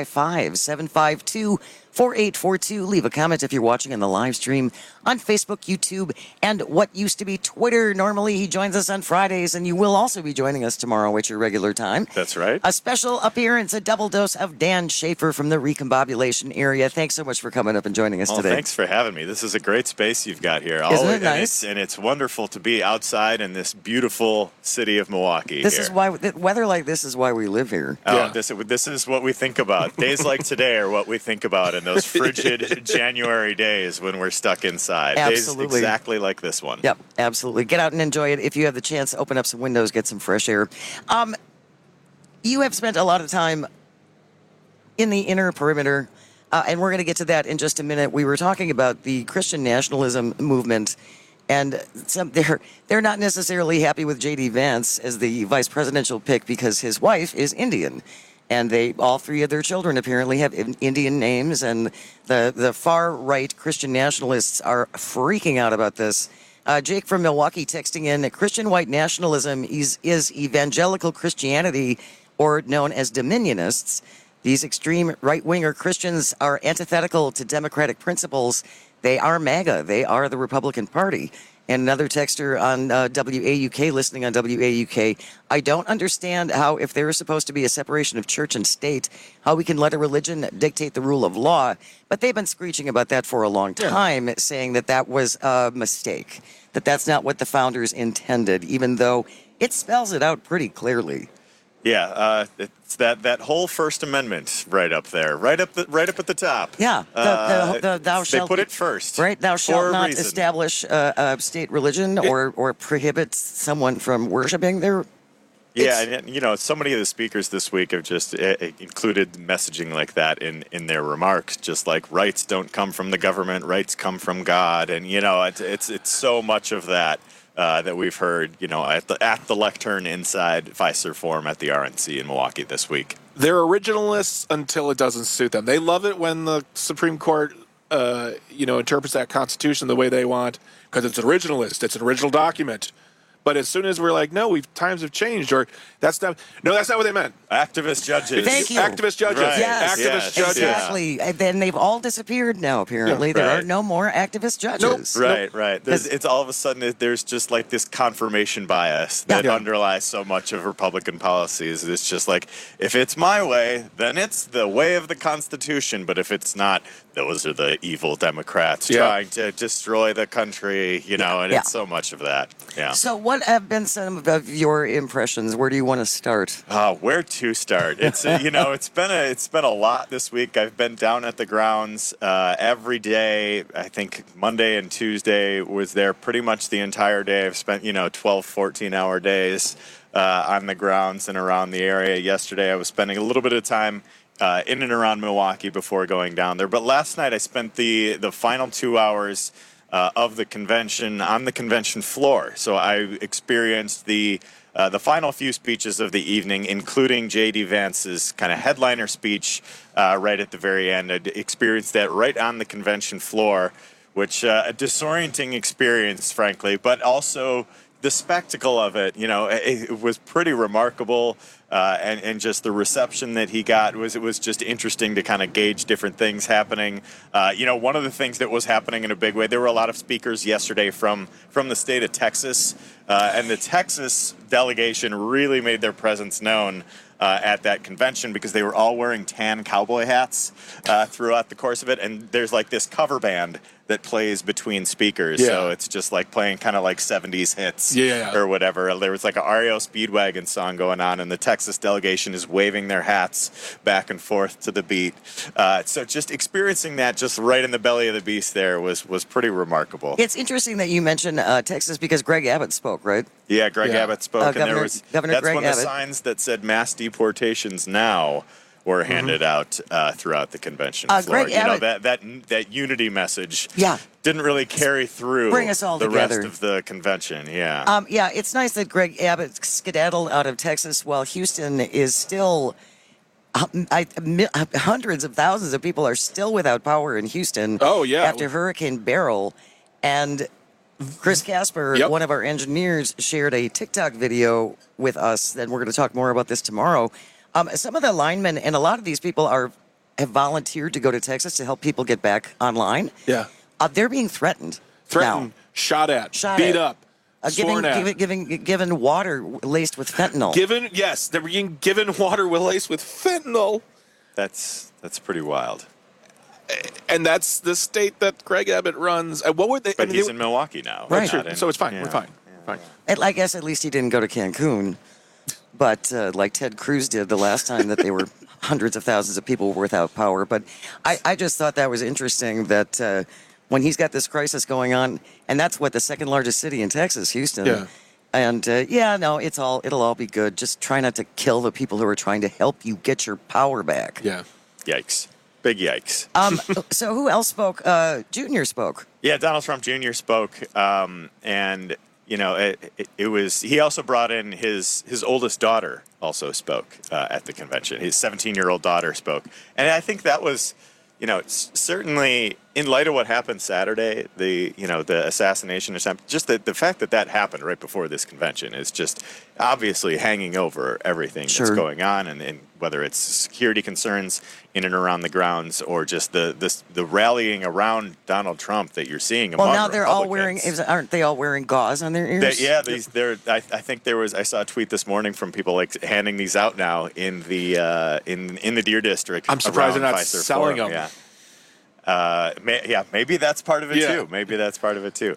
855-752-4842. Leave a comment if you're watching on the live stream on Facebook, YouTube, and what used to be Twitter. Normally, he joins us on Fridays, and you will also be joining us tomorrow at your regular time. That's right. A special appearance, a double dose of Dan Schaefer from the Recombobulation area. Thanks so much for coming up and joining us today. Thanks for having me. This is a great space you've got here. Isn't it nice? And it's wonderful to be outside in this beautiful city of Milwaukee. This is why weather like this is why we live here. Oh, this is what we think about. Days like today are what we think about in those frigid January days when we're stuck inside. Absolutely. Days exactly like this one. Yep, absolutely. Get out and enjoy it. If you have the chance, open up some windows, get some fresh air. You have spent a lot of time in the inner perimeter, and we're going to get to that in just a minute. We were talking about the Christian nationalism movement, and they're not necessarily happy with J.D. Vance as the vice presidential pick because his wife is Indian. And all three of their children apparently have Indian names, and the far-right Christian nationalists are freaking out about this. Jake from Milwaukee texting in, Christian white nationalism is evangelical Christianity, or known as dominionists. These extreme right-winger Christians are antithetical to democratic principles. They are MAGA. They are the Republican Party. And another texter on WAUK, listening on WAUK, I don't understand how, if there is supposed to be a separation of church and state, how we can let a religion dictate the rule of law. But they've been screeching about that for a long time, saying that was a mistake, that's not what the founders intended, even though it spells it out pretty clearly. Yeah, it's that whole First Amendment right up there, right up at the top. Yeah, thou shalt. They put it first, right? Thou shalt not reason. establish a state religion or prohibit someone from worshiping their. Yeah, and so many of the speakers this week have just included messaging like that in their remarks, just like rights don't come from the government, rights come from God, and it's so much of that. That we've heard, at the lectern inside Pfizer Forum at the RNC in Milwaukee this week. They're originalists until it doesn't suit them. They love it when the Supreme Court, interprets that Constitution the way they want because it's originalist. It's an original document. But as soon as we're like, no, times have changed, or that's not what they meant. Activist judges. Thank you. Activist judges. Right. Yes. Activist judges. Exactly. And then they've all disappeared now, apparently. Yeah, there right. are no more activist judges. Nope. Right. It's all of a sudden, there's just like this confirmation bias that underlies so much of Republican policies. It's just like, if it's my way, then it's the way of the Constitution. But if it's not, those are the evil Democrats trying to destroy the country, and it's so much of that. Yeah. So what have been some of your impressions? Where do you want to start? Where to start? It's it's been a lot this week. I've been down at the grounds every day. I think Monday and Tuesday was there pretty much the entire day. I've spent 12, 14-hour days on the grounds and around the area. Yesterday I was spending a little bit of time in and around Milwaukee before going down there. But last night I spent the final 2 hours of the convention on the convention floor. So I experienced the final few speeches of the evening, including J.D. Vance's kind of headliner speech right at the very end. I experienced that right on the convention floor, which a disorienting experience, frankly, but also the spectacle of it, it was pretty remarkable, and just the reception that he got was just interesting to kind of gauge different things happening. One of the things that was happening in a big way, there were a lot of speakers yesterday from the state of Texas, and the Texas delegation really made their presence known at that convention because they were all wearing tan cowboy hats throughout the course of it, and there's like this cover band that plays between speakers, so it's just like playing kind of like 70s hits or whatever. There was like an REO Speedwagon song going on, and the Texas delegation is waving their hats back and forth to the beat. So just experiencing that just right in the belly of the beast there was pretty remarkable. It's interesting that you mentioned Texas because Greg Abbott spoke, right? Yeah, Greg Abbott spoke, and Governor that's Greg when Abbott. the signs that said mass deportations now were handed out throughout the convention floor. Greg Abbott, that unity message Yeah. didn't really carry through Bring us all the together. rest of the convention. Yeah. It's nice that Greg Abbott skedaddled out of Texas while Houston is still Hundreds of thousands of people are still without power in Houston. Oh, yeah. After Hurricane Beryl. And Chris Casper, Yep. one of our engineers, shared a TikTok video with us. Then we're going to talk more about this tomorrow. Some of the linemen and a lot of these people have volunteered to go to Texas to help people get back online. Yeah. They're being threatened. Threatened, now. shot at, beat up, sworn at. Given water laced with fentanyl. They're being given water laced with fentanyl. That's pretty wild. And that's the state that Greg Abbott runs. What would they? But he's in Milwaukee now. Right. So it's fine. Yeah. We're fine. Fine. And I guess at least he didn't go to Cancun. But like Ted Cruz did the last time that they were hundreds of thousands of people were without power. But I just thought that was interesting that when he's got this crisis going on, and that's the second largest city in Texas, Houston. Yeah. And it'll all be good. Just try not to kill the people who are trying to help you get your power back. Yeah. Yikes. Big yikes. So who else spoke? Junior spoke. Yeah, Donald Trump Jr. spoke, and it was. He also brought in his oldest daughter. Also spoke at the convention. His 17-year-old daughter spoke, and I think that was, certainly in light of what happened Saturday, the assassination attempt. Just the fact that happened right before this convention is just obviously hanging over everything that's going on, and whether it's security concerns in and around the grounds or just the rallying around Donald Trump that you're seeing among Well, now they're all Republicans. aren't they all wearing gauze on their ears? I think I saw a tweet this morning from people handing these out now in the Deer District. I'm surprised they're not Fiserv selling Forum. them. Maybe that's part of it too. Maybe that's part of it too.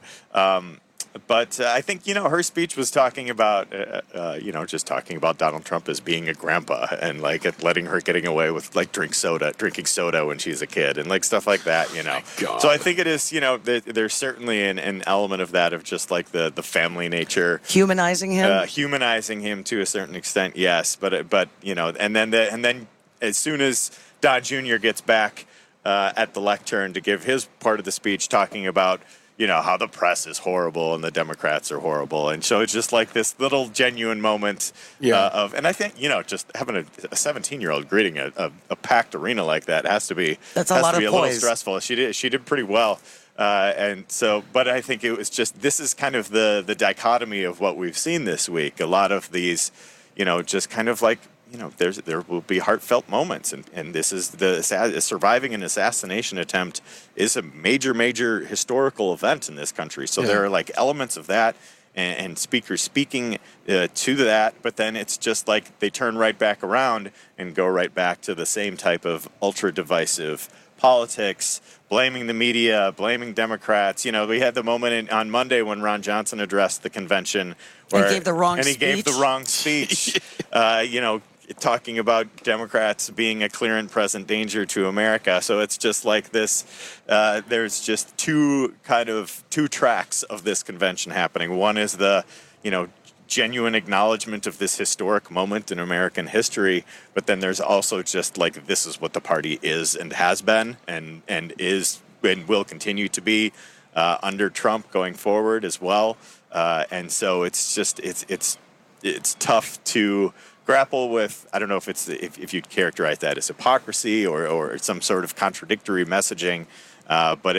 But I think her speech was talking about just talking about Donald Trump as being a grandpa and letting her getting away with drinking soda when she's a kid and stuff like that. So I think it is there's certainly an element of that of just the family nature, humanizing him, to a certain extent. Yes, but and then as soon as Don Jr. gets back at the lectern to give his part of the speech, talking about how the press is horrible and the Democrats are horrible. And so it's just this little genuine moment and I think, just having a 17-year-old greeting a packed arena like that has to be a little stressful. She did pretty well. And so, but I think it was just, this is kind of the dichotomy of what we've seen this week. A lot of these, just kind of there will be heartfelt moments, and this is surviving an assassination attempt is a major historical event in this country. So there are elements of that and speakers speaking to that, but then it's just they turn right back around and go right back to the same type of ultra divisive politics, blaming the media, blaming Democrats. We had the moment on Monday when Ron Johnson addressed the convention where he gave the wrong speech. Talking about Democrats being a clear and present danger to America. So it's just this, there's just two tracks of this convention happening. One is the, genuine acknowledgement of this historic moment in American history, but then there's also just this is what the party is and has been and is and will continue to be under Trump going forward as well. And so it's just, it's tough to grapple with. I don't know if you'd characterize that as hypocrisy or some sort of contradictory messaging, but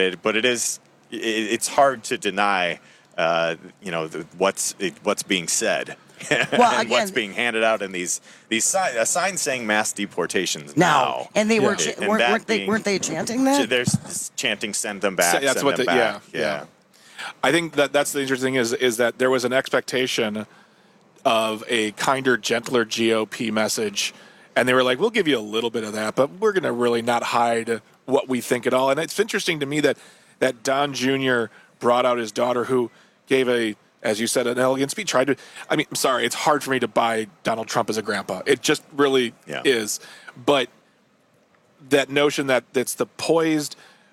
it's hard to deny what's being said and what's being handed out in these signs saying mass deportations now. And they weren't they chanting that? There's chanting "send them back." That's send them back. Yeah. I think that's the interesting thing is that there was an expectation of a kinder, gentler GOP message, and they were like, we'll give you a little bit of that, but we're going to really not hide what we think at all. And it's interesting to me that Don Jr. brought out his daughter, who gave as you said, an elegant speech. I'm sorry, it's hard for me to buy Donald Trump as a grandpa. It just really is. But that notion that it's the poised,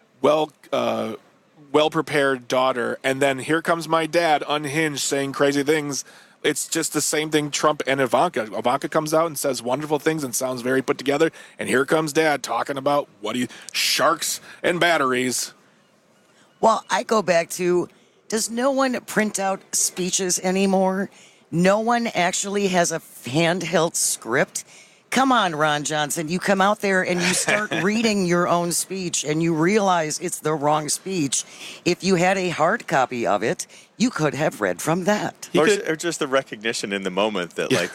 well-prepared daughter, and then here comes my dad, unhinged, saying crazy things. It's just the same thing Trump and Ivanka. Ivanka comes out and says wonderful things and sounds very put together. And here comes Dad talking about sharks and batteries. Well, I go back to, does no one print out speeches anymore? No one actually has a handheld script? come on, Ron Johnson. You come out there and you start reading your own speech and you realize it's the wrong speech. If you had a hard copy of it, you could have read from that. Or just the recognition in the moment that, like,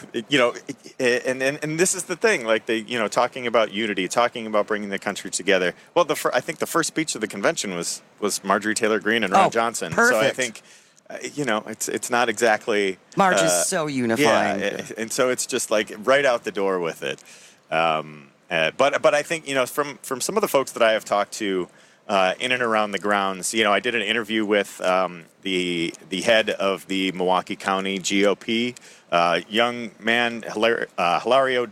and this is the thing, like, talking about unity, talking about bringing the country together. Well, I think the first speech of the convention was Marjorie Taylor Greene and Ron Johnson. Perfect. So I think, it's not exactly... Marge is so unifying. Yeah, and so it's just, like, right out the door with it. But I think, from some of the folks that I have talked to in and around the grounds, I did an interview with the head of the Milwaukee County GOP, young man, Hilario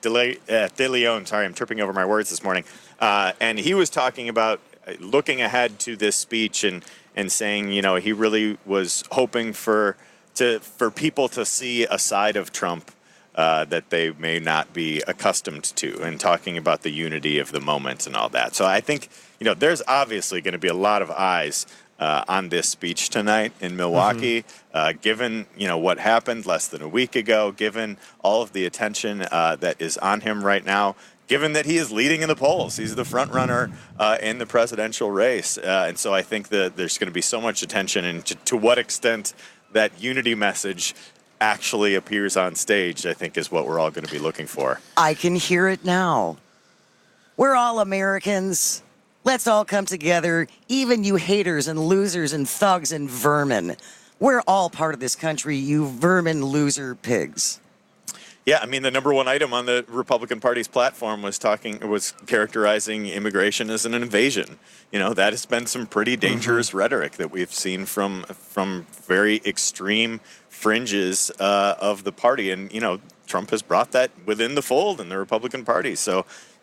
De Leon. Sorry, I'm tripping over my words this morning. And he was talking about looking ahead to this speech and saying, he really was hoping for people to see a side of Trump that they may not be accustomed to, and talking about the unity of the moment and all that. So I think, there's obviously going to be a lot of eyes on this speech tonight in Milwaukee, given, what happened less than a week ago, given all of the attention that is on him right now, given that he is leading in the polls. He's the front runner in the presidential race. And so I think that there's going to be so much attention, and to what extent that unity message actually appears on stage, I think, is what we're all going to be looking for. I can hear it now. We're all Americans. Let's all come together, even you haters and losers and thugs and vermin. We're all part of this country, you vermin loser pigs. Yeah, I mean, the number one item on the Republican Party's platform was characterizing immigration as an invasion. That has been some pretty dangerous rhetoric that we've seen from very extreme fringes of the party. And, Trump has brought that within the fold in the Republican Party. So,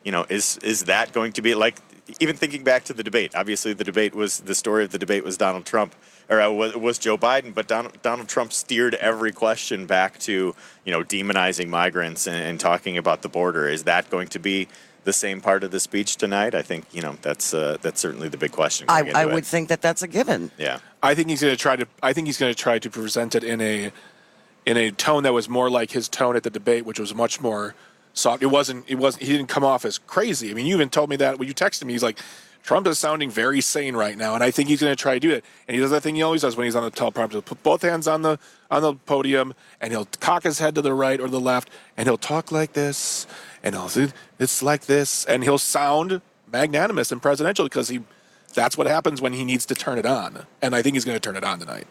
is that going to be like, even thinking back to the debate, obviously the story of the debate was Donald Trump, or was Joe Biden, but Donald Trump steered every question back to, demonizing migrants and talking about the border. Is that going to be the same part of the speech tonight? I think, that's certainly the big question. I would think that that's a given. Yeah. I think he's going to try to present it in a tone that was more like his tone at the debate, which was much more soft. He didn't come off as crazy. I mean, you even told me that when you texted me. He's like, Trump is sounding very sane right now, and I think he's going to try to do it. And he does that thing he always does when he's on the teleprompter. He'll put both hands on the podium, and he'll cock his head to the right or the left, and he'll talk like this, and it's like this, and he'll sound magnanimous and presidential because that's what happens when he needs to turn it on. And I think he's going to turn it on tonight.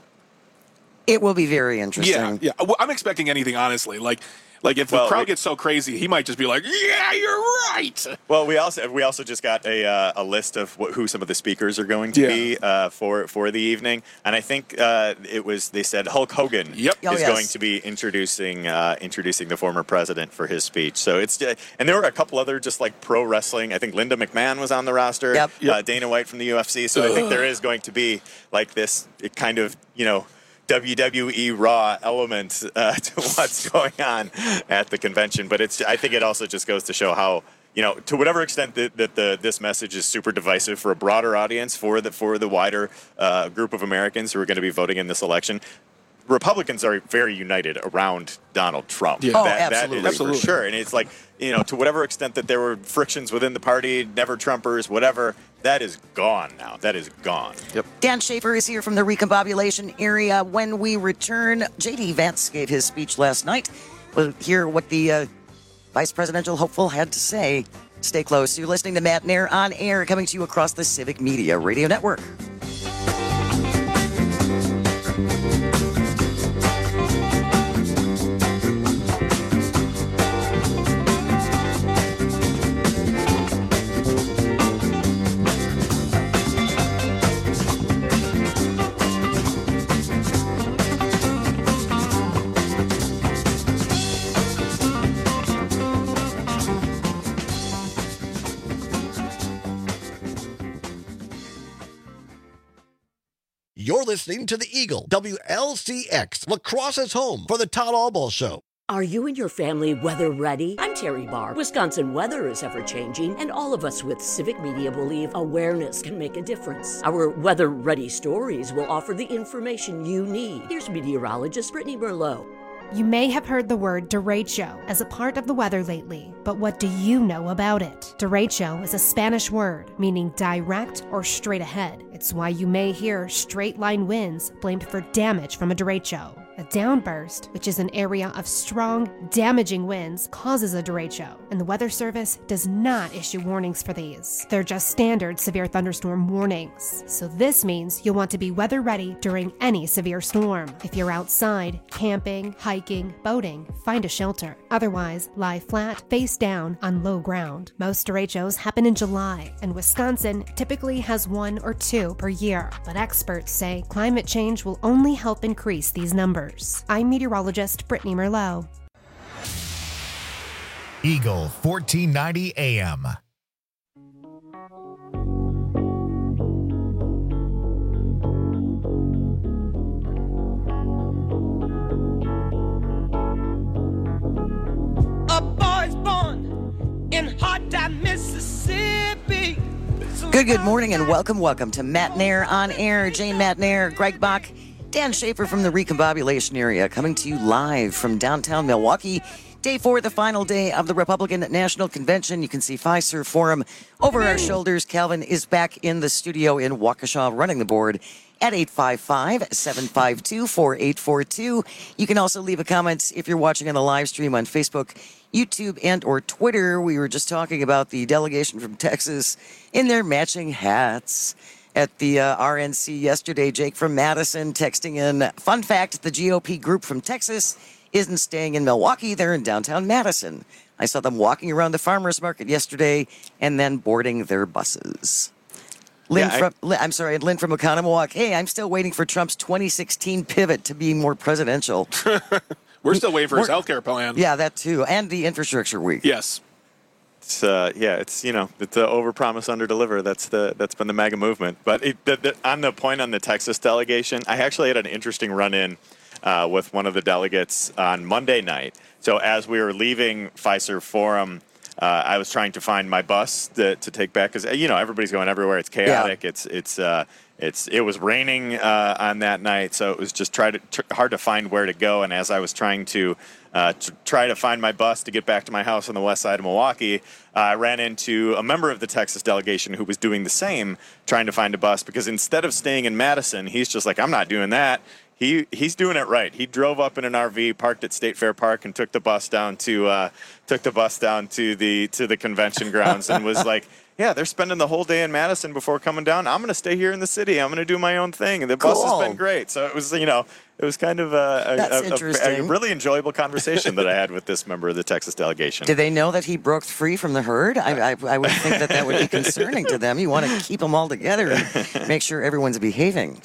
It will be very interesting. Yeah. Well, I'm expecting anything, honestly. Like if the crowd gets so crazy, he might just be like, "Yeah, you're right." Well, we also just got a list of who some of the speakers are going to be for the evening, and I think they said Hulk Hogan is going to be introducing the former president for his speech. So and there were a couple other just like pro wrestling. I think Linda McMahon was on the roster. Dana White from the UFC. So I think there is going to be like this kind of WWE Raw element to what's going on at the convention. But I think it also just goes to show how, to whatever extent that this message is super divisive for a broader audience, for the wider group of Americans who are going to be voting in this election, Republicans are very united around Donald Trump. Yeah. That is for sure. And it's like, to whatever extent that there were frictions within the party, never Trumpers, whatever, that is gone now. That is gone. Yep. Dan Schaefer is here from the recombobulation area. When we return, J.D. Vance gave his speech last night. We'll hear what the vice presidential hopeful had to say. Stay close. You're listening to Matt Nair on air, coming to you across the Civic Media Radio Network. You're listening to the Eagle, WLCX, La Crosse's home for the Todd Albaugh Show. Are you and your family weather ready? I'm Terry Barr. Wisconsin weather is ever-changing, and all of us with Civic Media believe awareness can make a difference. Our weather-ready stories will offer the information you need. Here's meteorologist Brittany Merlot. You may have heard the word derecho as a part of the weather lately, but what do you know about it? Derecho is a Spanish word meaning direct or straight ahead. It's why you may hear straight line winds blamed for damage from a derecho. A downburst, which is an area of strong, damaging winds, causes a derecho, and the Weather Service does not issue warnings for these. They're just standard severe thunderstorm warnings. So this means you'll want to be weather ready during any severe storm. If you're outside, camping, hiking, boating, find a shelter. Otherwise, lie flat, face down, on low ground. Most derechos happen in July, and Wisconsin typically has 1 or 2 per year. But experts say climate change will only help increase these numbers. I'm meteorologist Brittany Merlot. Eagle 1490 AM. A boy's born in hot time, Mississippi. Good morning and welcome to Matt Nair on Air. Jane Matt Nair, Greg Bach, Dan Schaefer from the Recombobulation area, coming to you live from downtown Milwaukee. Day 4, the final day of the Republican National Convention. You can see Fiserv Forum over our shoulders. Calvin is back in the studio in Waukesha running the board at 855-752-4842. You can also leave a comment if you're watching on the live stream on Facebook, YouTube, and or Twitter. We were just talking about the delegation from Texas in their matching hats at the RNC yesterday. Jake from Madison texting in, fun fact, the GOP group from Texas isn't staying in Milwaukee. They're in downtown Madison. I saw them walking around the farmers market yesterday and then boarding their buses. Lynn from Oconomowoc. Hey, I'm still waiting for Trump's 2016 pivot to be more presidential. We're still waiting for his healthcare plan. Yeah, that too. And the infrastructure week. Yes. It's it's overpromise, underdeliver. That's been the MAGA movement. But on the point on the Texas delegation, I actually had an interesting run-in with one of the delegates on Monday night. So as we were leaving Fiserv Forum, I was trying to find my bus to take back because everybody's going everywhere. It's chaotic. Yeah. It was raining on that night, so it was just hard to find where to go. And as I was trying to try to find my bus to get back to my house on the west side of Milwaukee, I ran into a member of the Texas delegation who was doing the same, trying to find a bus, because instead of staying in Madison, he's just like, I'm not doing that. He's doing it right. He drove up in an RV, parked at State Fair Park, and took the bus down to the convention grounds, and was like, yeah, they're spending the whole day in Madison before coming down. I'm going to stay here in the city. I'm going to do my own thing. And the bus has been great. So it was, it was kind of a really enjoyable conversation that I had with this member of the Texas delegation. Did they know that he broke free from the herd? I would think that would be concerning to them. You want to keep them all together and make sure everyone's behaving.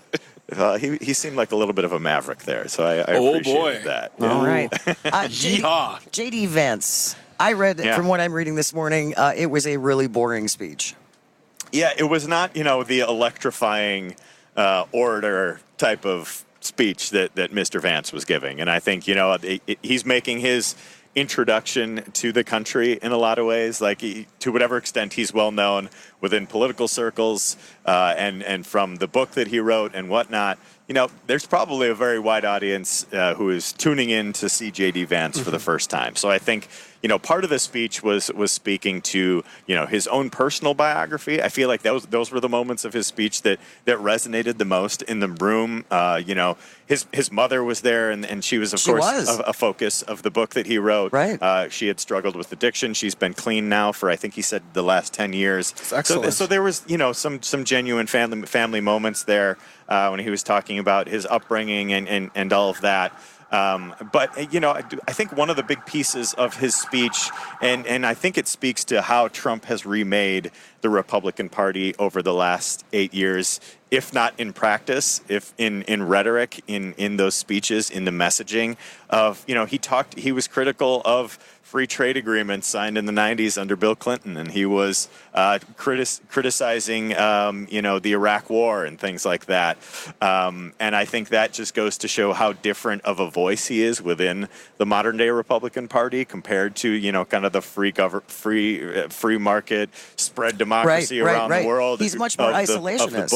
He seemed like a little bit of a maverick there, so I appreciated that. Yeah. All right. JD Vance. I read, from what I'm reading this morning, it was a really boring speech. Yeah, it was not, the electrifying orator type of speech that Mr. Vance was giving. And I think, he's making his introduction to the country in a lot of ways, to whatever extent he's well known within political circles and from the book that he wrote and whatnot. There's probably a very wide audience who is tuning in to see J.D. Vance for the first time. So I think, part of the speech was speaking to, his own personal biography. I feel like those were the moments of his speech that resonated the most in the room. His mother was there, and she was, of course, a focus of the book that he wrote. Right. She had struggled with addiction. She's been clean now for, I think he said, the last 10 years. That's excellent. So there was, some genuine family moments there when he was talking about his upbringing and all of that. But I think one of the big pieces of his speech, and I think it speaks to how Trump has remade the Republican Party over the last 8 years, if not in practice, if in rhetoric, in those speeches, in the messaging of, he was critical of free trade agreements signed in the 90s under Bill Clinton, and he was criticizing, the Iraq War and things like that. And I think that just goes to show how different of a voice he is within the modern-day Republican Party compared to, kind of the free market, spread democracy around the world. He's much more isolationist. Of the Bush era.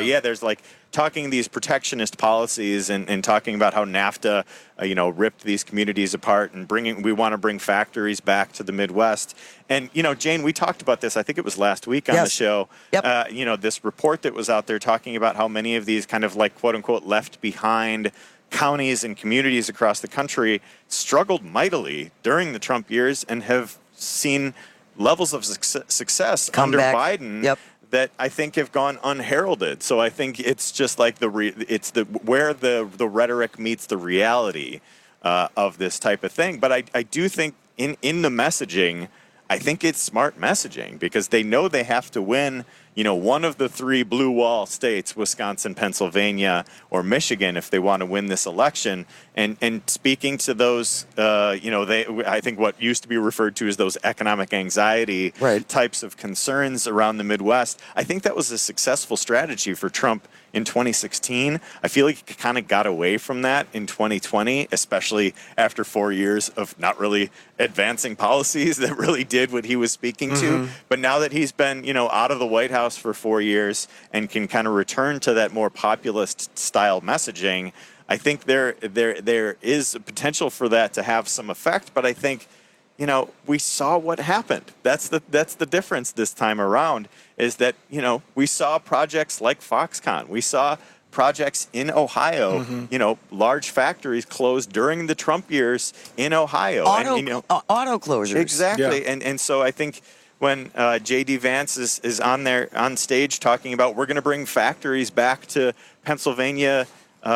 Yeah, there's like talking these protectionist policies and talking about how NAFTA, ripped these communities apart and we want to bring factories back to the Midwest. And, Jane, we talked about this, I think it was last week on the show. Yep. This report that was out there talking about how many of these kind of like quote unquote left behind counties and communities across the country struggled mightily during the Trump years and have seen levels of success under Biden that I think have gone unheralded. So I think it's just like where the rhetoric meets the reality of this type of thing. But I do think in the messaging, I think it's smart messaging because they know they have to win, one of the 3 blue wall states, Wisconsin, Pennsylvania, or Michigan, if they want to win this election. And speaking to those, I think what used to be referred to as those economic anxiety types of concerns around the Midwest, I think that was a successful strategy for Trump in 2016. I feel like he kind of got away from that in 2020, especially after 4 years of not really advancing policies that really did what he was speaking to. But now that he's been, out of the White House for 4 years and can kind of return to that more populist style messaging, I think there is a potential for that to have some effect. But I think, we saw what happened. That's the difference this time around is that, we saw projects like Foxconn. We saw projects in Ohio, large factories closed during the Trump years in Ohio. Auto closures. Exactly. Yeah. And so I think when J.D. Vance is on stage talking about we're going to bring factories back to Pennsylvania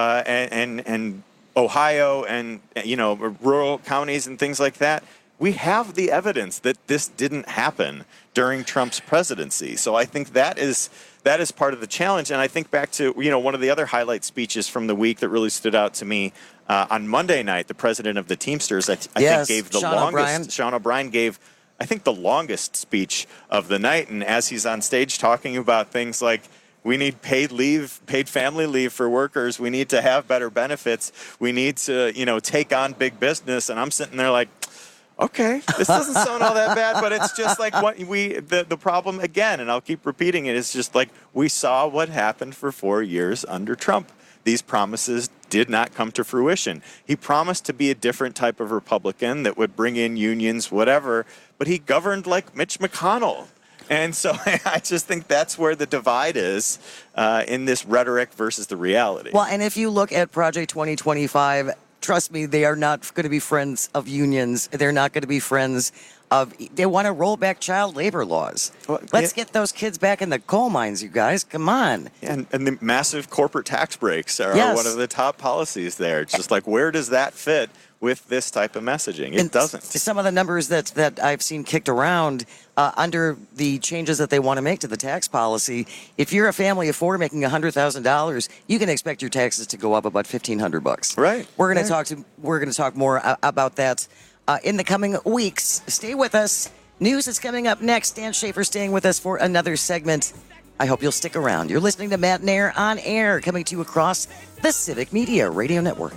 and Ohio and, rural counties and things like that, we have the evidence that this didn't happen during Trump's presidency. So I think that is part of the challenge. And I think back to, one of the other highlight speeches from the week that really stood out to me on Monday night, the president of the Teamsters, I think gave the longest. Sean O'Brien gave, I think, the longest speech of the night. And as he's on stage talking about things like, we need paid family leave for workers. We need to have better benefits. We need to, take on big business. And I'm sitting there like, okay, this doesn't sound all that bad, but it's just like the problem again, and I'll keep repeating it, is just like we saw what happened for 4 years under Trump. These promises did not come to fruition. He promised to be a different type of Republican that would bring in unions, whatever, but he governed like Mitch McConnell. And so I just think that's where the divide is in this rhetoric versus the reality. Well, and if you look at Project 2025, trust me, they are not going to be friends of unions. They're not going to be friends of. They want to roll back child labor laws. Let's get those kids back in the coal mines, you guys. Come on. And the massive corporate tax breaks are one of the top policies there. It's just like, where does that fit with this type of messaging? It doesn't. Some of the numbers that I've seen kicked around under the changes that they want to make to the tax policy, if you're a family of 4 making $100,000, you can expect your taxes to go up about $1,500. Right. We're going to talk more about that in the coming weeks. Stay with us. News is coming up next. Dan Schaefer staying with us for another segment. I hope you'll stick around. You're listening to Matt and Air on Air, coming to you across the Civic Media Radio Network.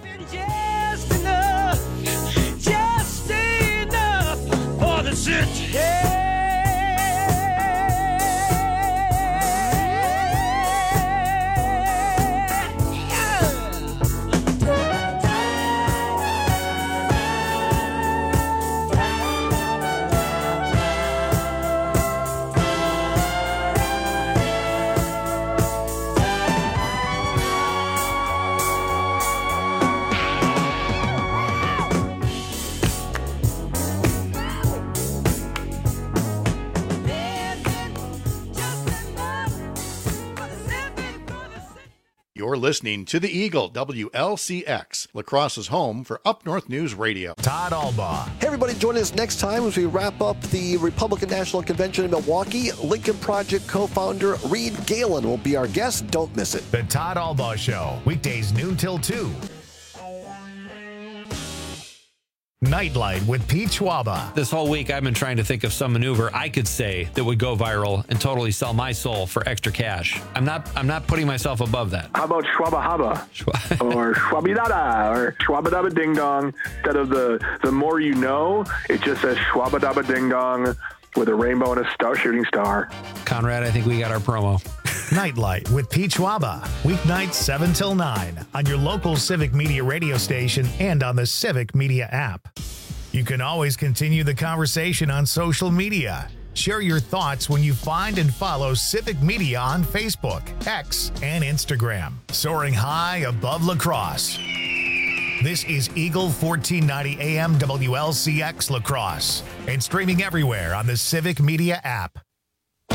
Just enough for the city. You're listening to the Eagle, WLCX, La Crosse's home for Up North News Radio. Todd Albaugh. Hey, everybody, join us next time as we wrap up the Republican National Convention in Milwaukee. Lincoln Project co-founder Reed Galen will be our guest. Don't miss it. The Todd Albaugh Show, weekdays noon till 2. Nightlight with Pete Schwaba. This whole week, I've been trying to think of some maneuver I could say that would go viral and totally sell my soul for extra cash. I'm not putting myself above that. How about Schwaba Haba? Or Schwabidada? Or Schwabadaba Ding Dong? Instead of the more you know, it just says Schwabadaba Ding Dong with a rainbow and a shooting star. Conrad, I think we got our promo. Nightlight with Pete Schwaba, weeknights 7 till 9 on your local Civic Media radio station and on the Civic Media app. You can always continue the conversation on social media. Share your thoughts when you find and follow Civic Media on Facebook, X, and Instagram. Soaring high above La Crosse. This is Eagle 1490 AM WLCX La Crosse and streaming everywhere on the Civic Media app.